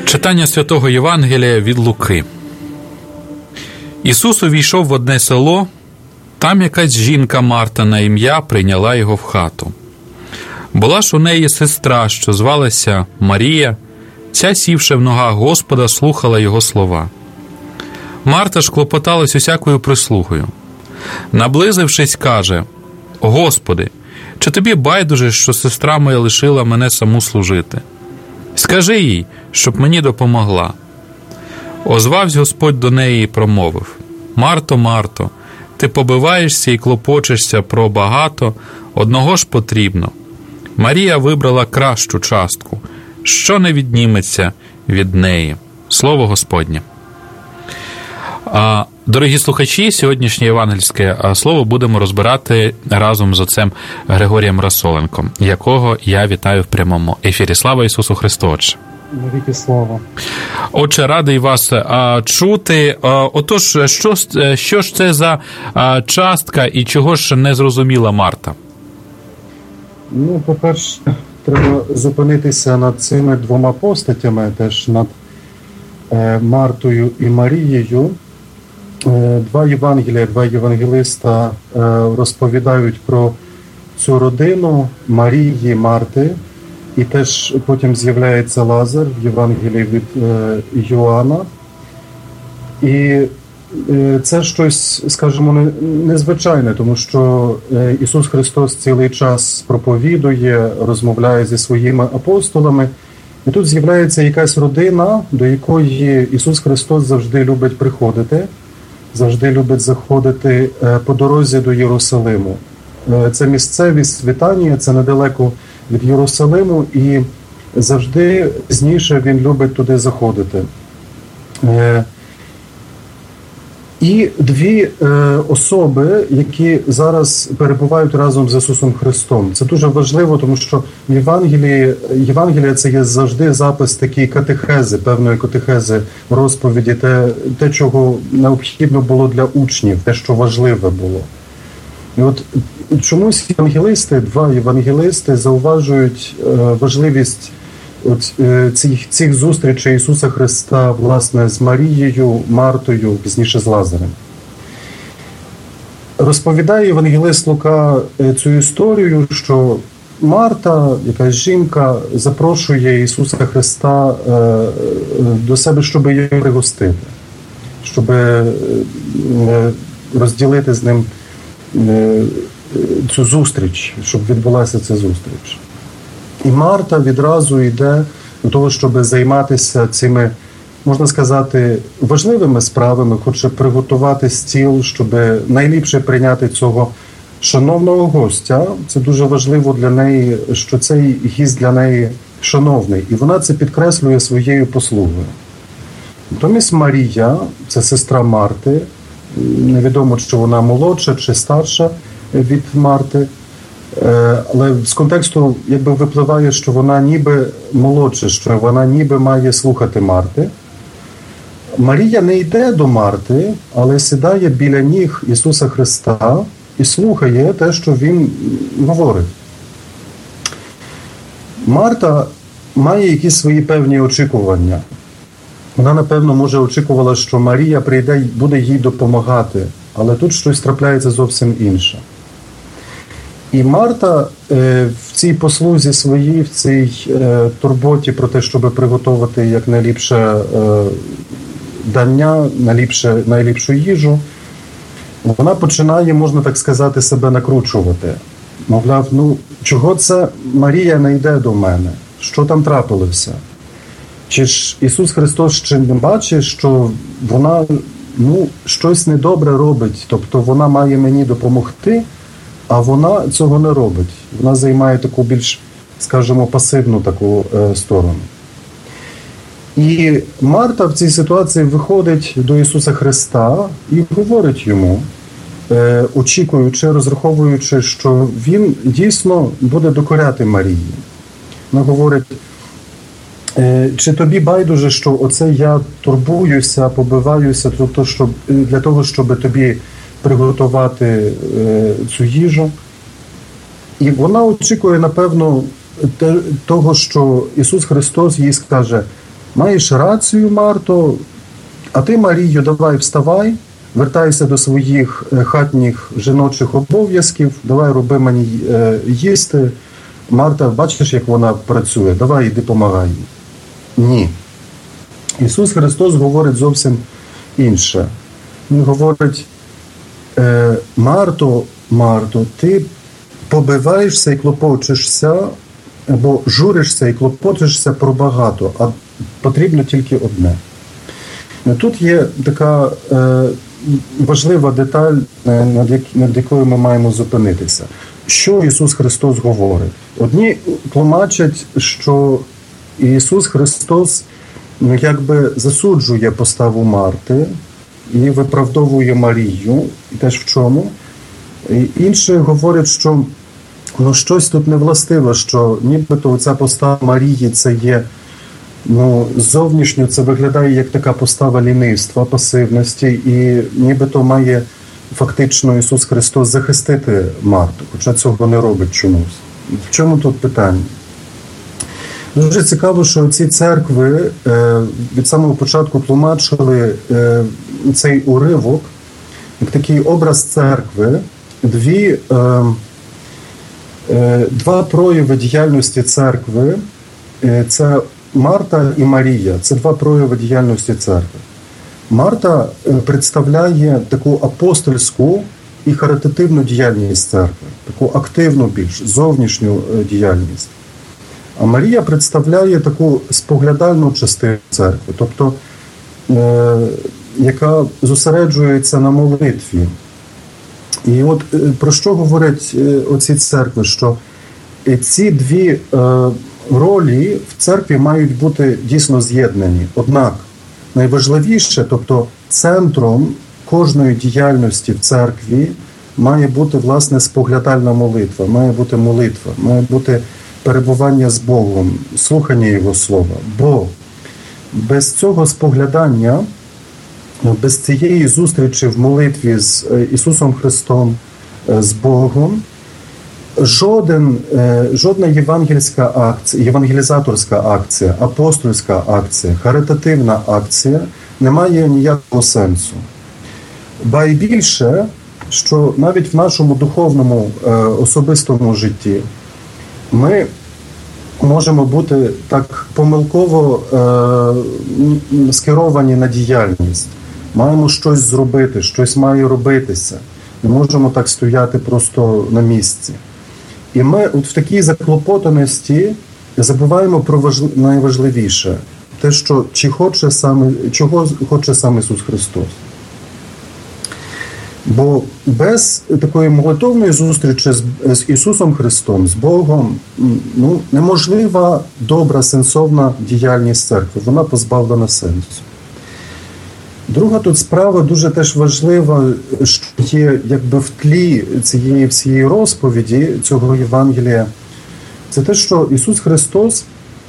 Читання Святого Євангелія від Луки. Ісус увійшов в одне село, там якась жінка Марта на ім'я прийняла його в хату. Була ж у неї сестра, що звалася Марія, ця, сівши в ногах Господа, слухала його слова. Марта ж клопоталась усякою прислугою. Наблизившись, каже: «Господи, чи тобі байдуже, що сестра моя лишила мене саму служити? Скажи їй, щоб мені допомогла». Озвався Господь до неї і промовив: «Марто, Марто, ти побиваєшся і клопочешся про багато, одного ж потрібно. Марія вибрала кращу частку, що не відніметься від неї». Слово Господнє. Дорогі слухачі, сьогоднішнє євангельське слово будемо розбирати разом з отцем Григорієм Расоленком, якого я вітаю в прямому ефірі. Слава Ісусу Христу, Отче! Навіки слава! Отче, радий вас чути. Отож, що ж це за частка і чого ж не зрозуміла Марта? По-перше, треба зупинитися над цими двома постатями, теж над Мартою і Марією. Два євангелиста розповідають про цю родину Марії, Марти, і теж потім з'являється Лазар в Євангелії від Йоанна. І це щось, скажімо, незвичайне, тому що Ісус Христос цілий час проповідує, розмовляє зі своїми апостолами, і тут з'являється якась родина, до якої Ісус Христос завжди любить приходити, завжди любить заходити по дорозі до Єрусалиму. Це місцевість Вітанія, це недалеко від Єрусалиму, і завжди пізніше він любить туди заходити. І дві особи, які зараз перебувають разом з Ісусом Христом. Це дуже важливо, тому що в Євангелія це є завжди запис такої катехези, певної катехези, розповіді, те, чого необхідно було для учнів, те, що важливе було. І от чомусь два євангелисти зауважують важливість цих зустрічей Ісуса Христа, власне, з Марією, Мартою, пізніше з Лазарем. Розповідає євангелист Лука цю історію, що Марта, якась жінка, запрошує Ісуса Христа до себе, щоб його пригостити, щоб розділити з ним цю зустріч, щоб відбулася ця зустріч. І Марта відразу йде до того, щоб займатися цими, можна сказати, важливими справами, хоче приготувати стіл, щоб найліпше прийняти цього шановного гостя. Це дуже важливо для неї, що цей гість для неї шановний. І вона це підкреслює своєю послугою. Натомість Марія, це сестра Марти, невідомо, чи вона молодша чи старша від Марти, але з контексту якби випливає, що вона ніби молодша, що вона ніби має слухати Марти. Марія не йде до Марти, але сідає біля ніг Ісуса Христа і слухає те, що Він говорить. Марта має якісь свої певні очікування. Вона, напевно, може очікувала, що Марія прийде і буде їй допомагати, але тут щось трапляється зовсім інше. І Марта в цій послузі своїй, в цій турботі про те, щоб приготувати як найліпше дання, найліпшу їжу, вона починає, можна так сказати, себе накручувати. Мовляв, чого це Марія не йде до мене? Що там трапилося? Чи ж Ісус Христос ще не бачить, що вона щось недобре робить, тобто вона має мені допомогти, а вона цього не робить. Вона займає таку більш, скажімо, пасивну таку сторону. І Марта в цій ситуації виходить до Ісуса Христа і говорить йому, очікуючи, розраховуючи, що Він дійсно буде докоряти Марії. Вона говорить: чи тобі байдуже, що оце я турбуюся, побиваюся для того, щоб тобі приготувати цю їжу? І вона очікує, напевно, того, що Ісус Христос їй скаже: маєш рацію, Марто, а ти, Марію, давай вставай, вертайся до своїх хатніх жіночих обов'язків, давай роби мені їсти. Марта, бачиш, як вона працює, давай іди помагай їй. Ні. Ісус Христос говорить зовсім інше. Він говорить: Марто, Марто, ти побиваєшся і клопочешся, або журишся і клопочешся про багато, а потрібно тільки одне. Тут є така важлива деталь, над якою ми маємо зупинитися. Що Ісус Христос говорить? Одні тлумачать, що Ісус Христос якби засуджує поставу Марти і виправдовує Марію, і теж в чому. І інші говорять, що щось тут невластиве, що нібито ця постава Марії це є, зовнішньо це виглядає як така постава лінивства, пасивності, і нібито має фактично Ісус Христос захистити Марту, хоча цього не робить чомусь. В чому тут питання? Дуже цікаво, що ці церкви від самого початку тлумачили цей уривок, як такий образ церкви, два прояви діяльності церкви – це Марта і Марія. Це два прояви діяльності церкви. Марта представляє таку апостольську і харитативну діяльність церкви, таку активну більш, зовнішню діяльність. А Марія представляє таку споглядальну частину церкви, тобто яка зосереджується на молитві. І от про що говорять оці церкви, що ці дві ролі в церкві мають бути дійсно з'єднані. Однак найважливіше, тобто центром кожної діяльності в церкві має бути, власне, споглядальна молитва, має бути молитва, має бути перебування з Богом, слухання Його Слова. Бо без цього споглядання, без цієї зустрічі в молитві з Ісусом Христом, з Богом, жодна євангелізаторська акція, апостольська акція, харитативна акція не має ніякого сенсу. Ба й більше, що навіть в нашому духовному особистому житті ми можемо бути так помилково скеровані на діяльність. Маємо щось зробити, щось має робитися. Не можемо так стояти просто на місці. І ми от в такій заклопотаності забуваємо про найважливіше – те, що чого хоче сам Ісус Христос. Бо без такої молитовної зустрічі з Ісусом Христом, з Богом, неможлива добра, сенсовна діяльність церкви. Вона позбавлена сенсу. Друга тут справа дуже теж важлива, що є якби в тлі цієї всієї розповіді, цього Євангелія. Це те, що Ісус Христос,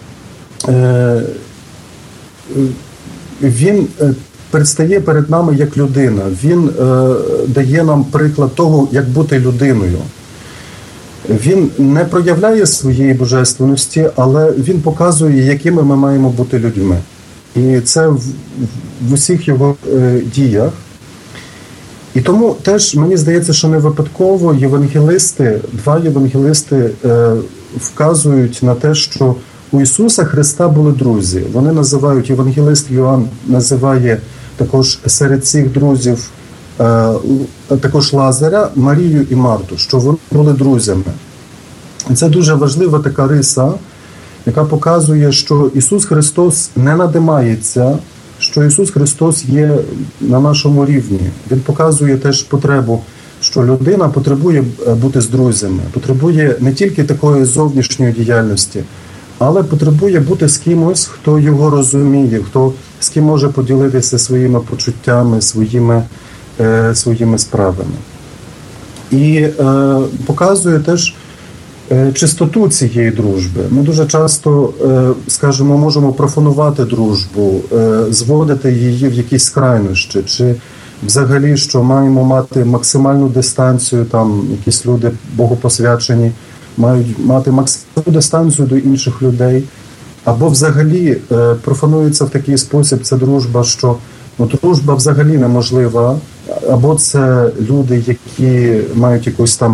Він предстає перед нами як людина. Він дає нам приклад того, як бути людиною. Він не проявляє своєї божественності, але Він показує, якими ми маємо бути людьми. І це в усіх його діях. І тому теж, мені здається, що не випадково два євангелисти вказують на те, що у Ісуса Христа були друзі. Вони називають, євангелист Йоанн називає також серед цих друзів також Лазаря, Марію і Марту, що вони були друзями. І це дуже важлива така риса, яка показує, що Ісус Христос не надимається, що Ісус Христос є на нашому рівні. Він показує теж потребу, що людина потребує бути з друзями, потребує не тільки такої зовнішньої діяльності, але потребує бути з кимось, хто його розуміє, хто з ким може поділитися своїми почуттями, своїми справами. І показує теж чистоту цієї дружби. Ми дуже часто, скажімо, можемо профанувати дружбу, зводити її в якісь крайнощі, чи взагалі, що маємо мати максимальну дистанцію, там якісь люди богопосвячені мають мати максимальну дистанцію до інших людей. Або взагалі профанується в такий спосіб ця дружба, що дружба взагалі неможлива, або це люди, які мають якісь там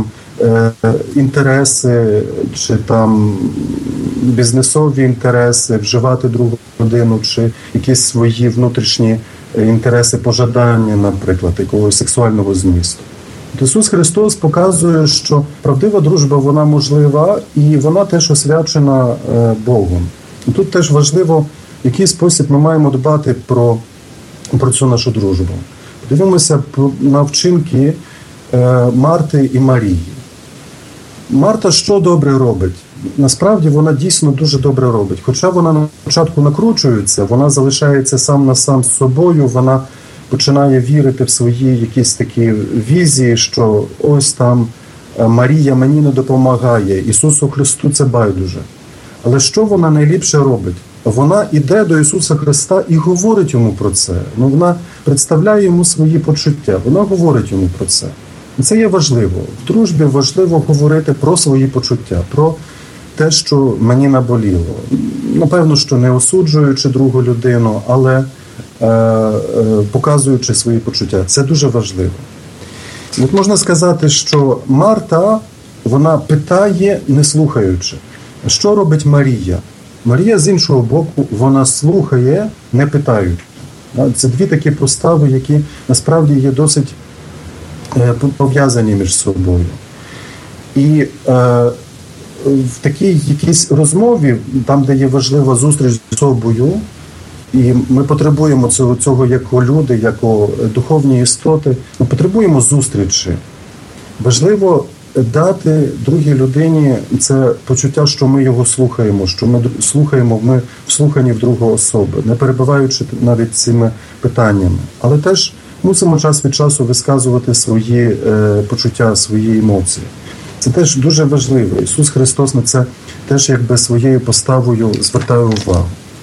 інтереси, чи там бізнесові інтереси, вживати другу людину, чи якісь свої внутрішні інтереси, пожадання, наприклад, якогось сексуального змісту. Ісус Христос показує, що правдива дружба, вона можлива, і вона теж освячена Богом. І тут теж важливо, в який спосіб ми маємо дбати про цю нашу дружбу. Подивимося на вчинки Марти і Марії. Марта що добре робить? Насправді вона дійсно дуже добре робить. Хоча вона на початку накручується, вона залишається сам на сам з собою, вона починає вірити в свої якісь такі візії, що ось там Марія мені не допомагає, Ісусу Христу це байдуже. Але що вона найліпше робить? Вона йде до Ісуса Христа і говорить йому про це. Вона представляє йому свої почуття, вона говорить йому про це. І це є важливо. В дружбі важливо говорити про свої почуття, про те, що мені наболіло. Напевно, що не осуджуючи другу людину, але показуючи свої почуття. Це дуже важливо. От можна сказати, що Марта, вона питає, не слухаючи. Що робить Марія? Марія, з іншого боку, вона слухає, не питаючи. Це дві такі постави, які насправді є досить пов'язані між собою. І в такій якійсь розмові, там, де є важлива зустріч з собою, і ми потребуємо цього як люди, як духовні істоти, ми потребуємо зустрічі. Важливо дати другій людині це почуття, що ми його слухаємо, що ми слухаємо, ми вслухані в другу особу, не перебиваючи навіть цими питаннями. Але теж мусимо час від часу висказувати свої почуття, свої емоції. Це теж дуже важливо. Ісус Христос на це теж якби своєю поставою звертає увагу.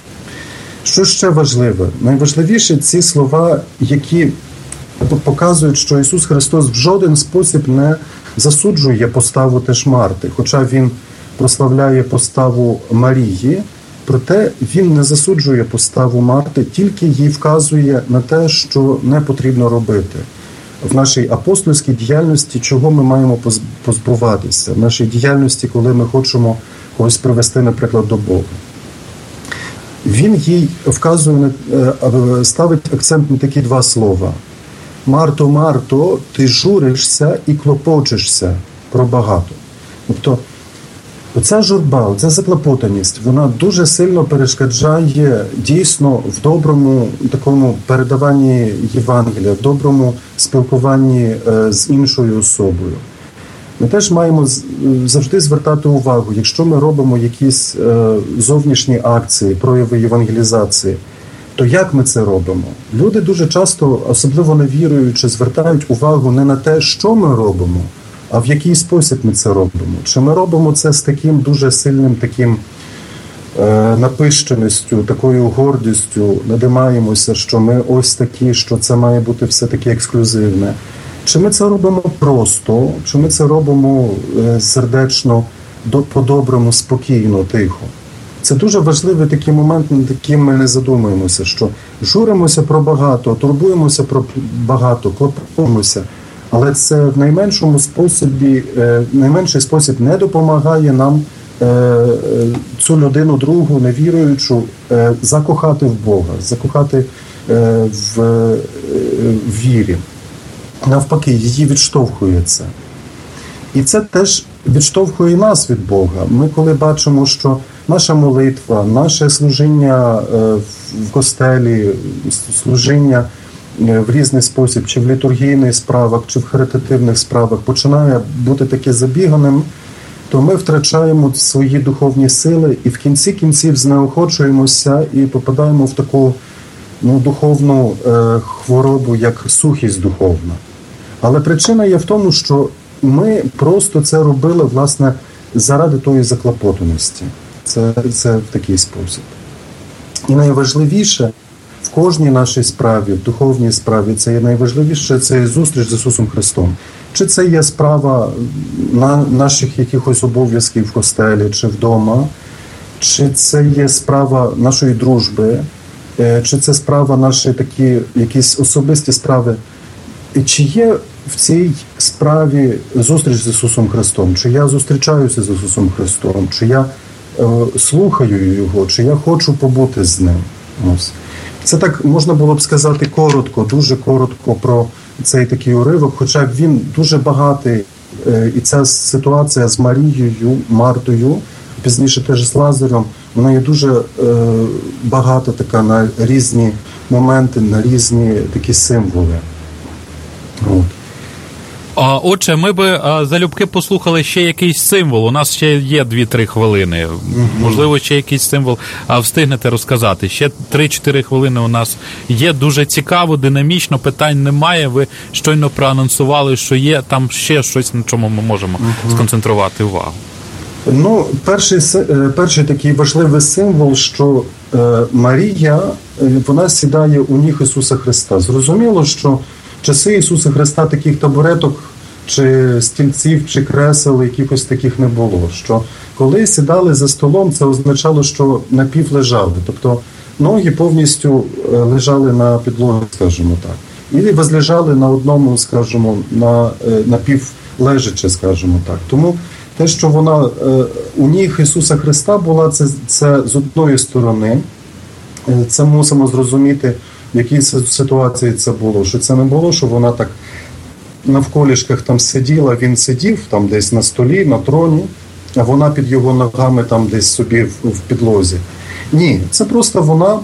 Що ще важливе? Найважливіше ці слова, які показують, що Ісус Христос в жоден спосіб не засуджує поставу теж Марти, хоча Він прославляє поставу Марії, проте Він не засуджує поставу Марти, тільки їй вказує на те, що не потрібно робити. В нашій апостольській діяльності, чого ми маємо позбуватися, в нашій діяльності, коли ми хочемо когось привести, наприклад, до Бога. Він їй вказує, ставить акцент на такі два слова. Марто, Марто, ти журишся і клопочешся про багато. Тобто, оця журба, оця заклопотаність, вона дуже сильно перешкоджає дійсно в доброму такому передаванні Євангелія, в доброму спілкуванні з іншою особою. Ми теж маємо завжди звертати увагу, якщо ми робимо якісь зовнішні акції, прояви євангелізації, то як ми це робимо? Люди дуже часто, особливо невіруючи, звертають увагу не на те, що ми робимо, а в який спосіб ми це робимо. Чи ми робимо це з таким дуже сильним таким напищеністю, такою гордістю, надимаємося, що ми ось такі, що це має бути все таке ексклюзивне. Чи ми це робимо просто, чи ми це робимо сердечно, по-доброму, спокійно, тихо. Це дуже важливий такий момент, над яким ми не задумуємося, що журимося про багато, турбуємося про багато, клопочемося, але це в найменший спосіб не допомагає нам цю людину, другу, невіруючу, закохати в Бога, закохати в вірі. Навпаки, її відштовхує це. І це теж відштовхує нас від Бога. Ми коли бачимо, що наша молитва, наше служіння в костелі, служіння в різний спосіб, чи в літургійних справах, чи в харитативних справах починає бути таке забіганим, то ми втрачаємо свої духовні сили і в кінці кінців знеохочуємося і попадаємо в таку духовну хворобу, як сухість духовна. Але причина є в тому, що ми просто це робили, власне, заради тої заклопотаності. Це в такий спосіб. І найважливіше в кожній нашій справі, в духовній справі, це є найважливіше, це є зустріч з Ісусом Христом. Чи це є справа наших якихось обов'язків в костелі, чи вдома, чи це є справа нашої дружби, чи це справа наші такі якісь особисті справи. І чи є в цій справі зустріч з Ісусом Христом? Чи я зустрічаюся з Ісусом Христом? Чи я слухаю Його? Чи я хочу побути з Ним? Ось. Це так можна було б сказати коротко, дуже коротко про цей такий уривок, хоча він дуже багатий. І ця ситуація з Марією, Мартою, пізніше теж з Лазарем, вона є дуже багата така на різні моменти, на різні такі символи. От. Отже, ми би залюбки послухали ще якийсь символ. У нас ще є 2-3 хвилини. Можливо, ще якийсь символ встигнете розказати. Ще 3-4 хвилини у нас є. Дуже цікаво, динамічно, питань немає. Ви щойно проанонсували, що є там ще щось, на чому ми можемо сконцентрувати увагу. Ну, перший такий важливий символ, що Марія, вона сідає у ніг Ісуса Христа. Зрозуміло, що часи Ісуса Христа таких табуреток, чи стільців, чи кресел, якихось таких не було. Що коли сідали за столом, це означало, що напів лежали. Тобто ноги повністю лежали на підлозі, скажімо так. І возлежали на одному, скажімо, на пів лежачи, скажімо так. Тому те, що вона у ніг Ісуса Христа була, це з одної сторони. Це мусимо зрозуміти, в якій ситуації це було. Що це не було, що вона так навколішках там сиділа, він сидів там десь на столі, на троні, а вона під його ногами там десь собі в підлозі. Ні, це просто вона,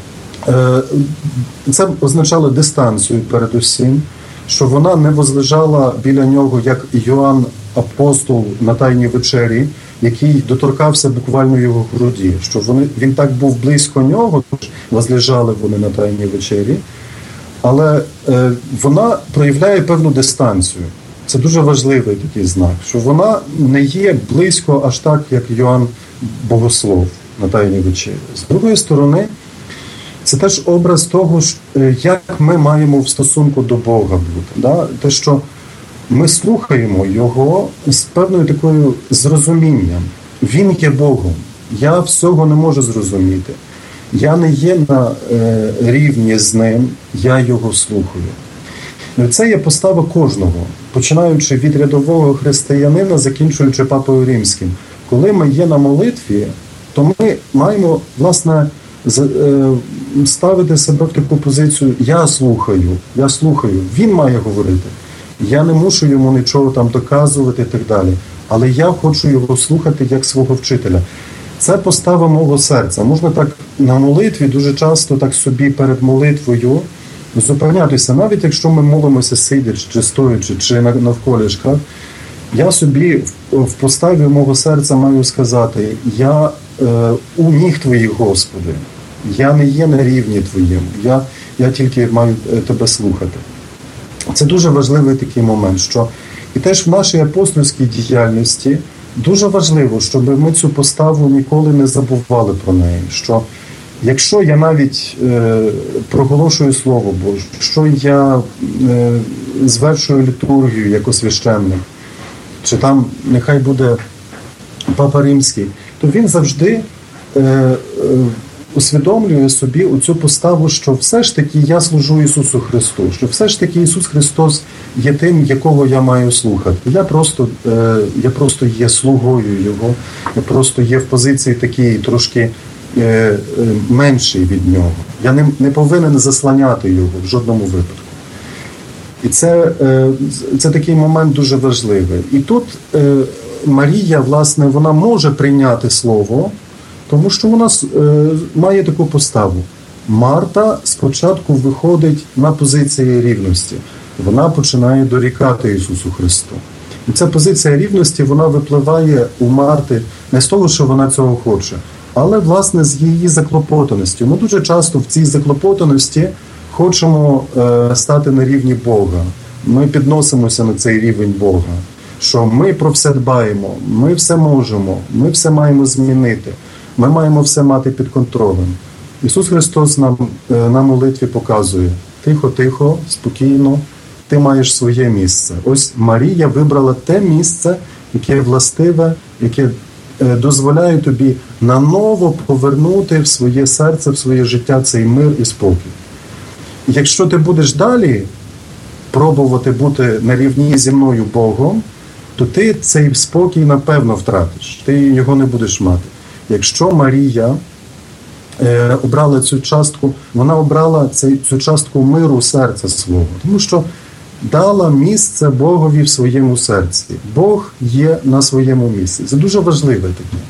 це означало дистанцію передусім, що вона не возлежала біля нього, як Йоанн апостол на Тайній вечері, який доторкався буквально його груді, що він так був близько нього, тож возлежали вони на Тайній вечері, але вона проявляє певну дистанцію. Це дуже важливий такий знак, що вона не є близько аж так, як Йоанн Богослов на Тайній вечері. З другої сторони, це теж образ того, як ми маємо в стосунку до Бога бути. Да? Те, що ми слухаємо Його з певною такою зрозумінням. Він є Богом. Я всього не можу зрозуміти. Я не є на рівні з Ним, я Його слухаю. Це є постава кожного, починаючи від рядового християнина, закінчуючи Папою Римським. Коли ми є на молитві, то ми маємо, власне, ставити себе в таку позицію я слухаю, він має говорити. Я не мушу йому нічого там доказувати і так далі. Але я хочу його слухати як свого вчителя. Це постава мого серця. Можна так на молитві дуже часто так собі перед молитвою зупинятися. Навіть якщо ми молимося сидячи, чи стоячи, чи навколішках, я собі в поставі мого серця маю сказати, я у ніг Твоїх, Господи. Я не є на рівні Твоєму. Я тільки маю Тебе слухати. Це дуже важливий такий момент, що і теж в нашій апостольській діяльності дуже важливо, щоб ми цю поставу ніколи не забували про неї. Що якщо я навіть проголошую Слово Боже, якщо я звершую літургію як священник, чи там нехай буде Папа Римський, то він завжди усвідомлює собі оцю поставу, що все ж таки я служу Ісусу Христу, що все ж таки Ісус Христос є тим, якого я маю слухати. Я просто є слугою Його, я просто є в позиції такій трошки меншій від Нього. Я не повинен заслоняти Його в жодному випадку. І це такий момент дуже важливий. І тут Марія, власне, вона може прийняти Слово, тому що вона має таку поставу. Марта спочатку виходить на позиції рівності. Вона починає дорікати Ісусу Христу. І ця позиція рівності, вона випливає у Марти не з того, що вона цього хоче, але, власне, з її заклопотаності. Ми дуже часто в цій заклопотаності хочемо стати на рівні Бога. Ми підносимося на цей рівень Бога. Що ми про все дбаємо, ми все можемо, ми все маємо змінити. Ми маємо все мати під контролем. Ісус Христос нам на молитві показує тихо, спокійно, ти маєш своє місце. Ось Марія вибрала те місце, яке властиве, яке дозволяє тобі наново повернути в своє серце, в своє життя цей мир і спокій. Якщо ти будеш далі пробувати бути на рівні зі мною Богом, то ти цей спокій, напевно, втратиш. Ти його не будеш мати. Якщо Марія обрала цю частку, вона обрала цю частку миру серця свого, тому що дала місце Богові в своєму серці. Бог є на своєму місці. Це дуже важливе таке.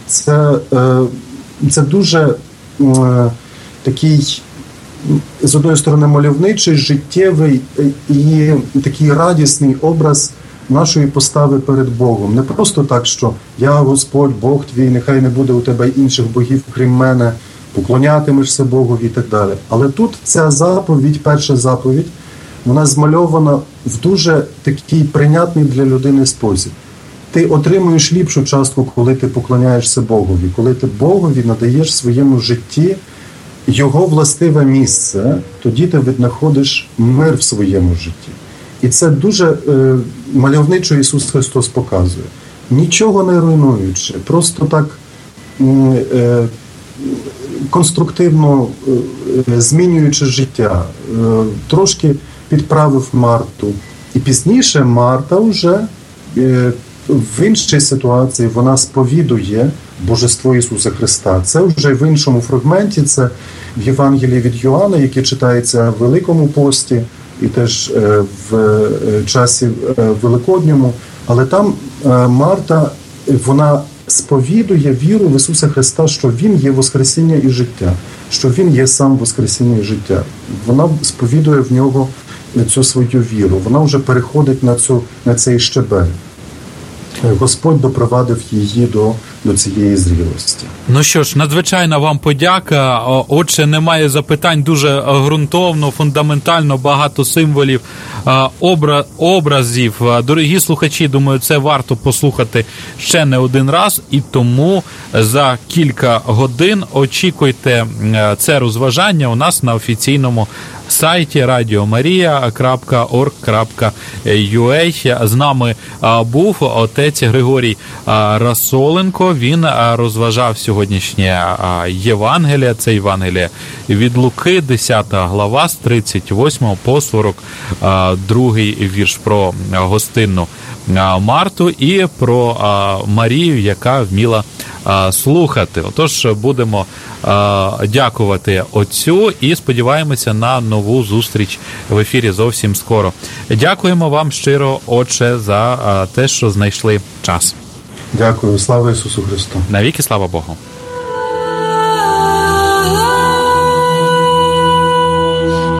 Це дуже такий, з одної сторони, мальовничий, життєвий і такий радісний образ нашої постави перед Богом. Не просто так, що я Господь, Бог твій, нехай не буде у тебе інших богів, крім мене, поклонятимешся Богові і так далі. Але тут ця заповідь, перша заповідь, вона змальована в дуже такий прийнятний для людини спосіб. Ти отримуєш ліпшу частку, коли ти поклоняєшся Богові, коли ти Богові надаєш своєму житті його властиве місце, тоді ти віднаходиш мир в своєму житті. І це дуже мальовничо Ісус Христос показує. Нічого не руйнуючи, просто так конструктивно змінюючи життя, трошки підправив Марту. І пізніше Марта вже в іншій ситуації вона сповідує Божество Ісуса Христа. Це вже в іншому фрагменті, це в Євангелії від Йоанна, який читається в Великому пості і теж в часі Великодньому. Але там Марта, вона сповідує віру в Ісуса Христа, що Він є Воскресіння і життя, що Він є сам Воскресіння і життя. Вона сповідує в нього цю свою віру. Вона вже переходить на цей щебель. Господь допровадив її до цієї зрілості. Ну що ж, надзвичайна вам подяка. Отже, немає запитань, дуже ґрунтовно, фундаментально, багато символів, образів. Дорогі слухачі, думаю, це варто послухати ще не один раз, і тому за кілька годин очікуйте це розважання у нас на офіційному сайті radiomaria.org.ua. З нами був отець Григорій Расоленко. Він розважав сьогоднішнє Євангеліє. Це Євангеліє від Луки, 10 глава, з 38 по 42 вірш, про гостинну Марту і про Марію, яка вміла слухати. Отож, будемо дякувати Отцю і сподіваємося на нову зустріч в ефірі зовсім скоро. Дякуємо вам щиро, Отче, за те, що знайшли час. Дякую. Слава Ісусу Христу. Навіки слава Богу.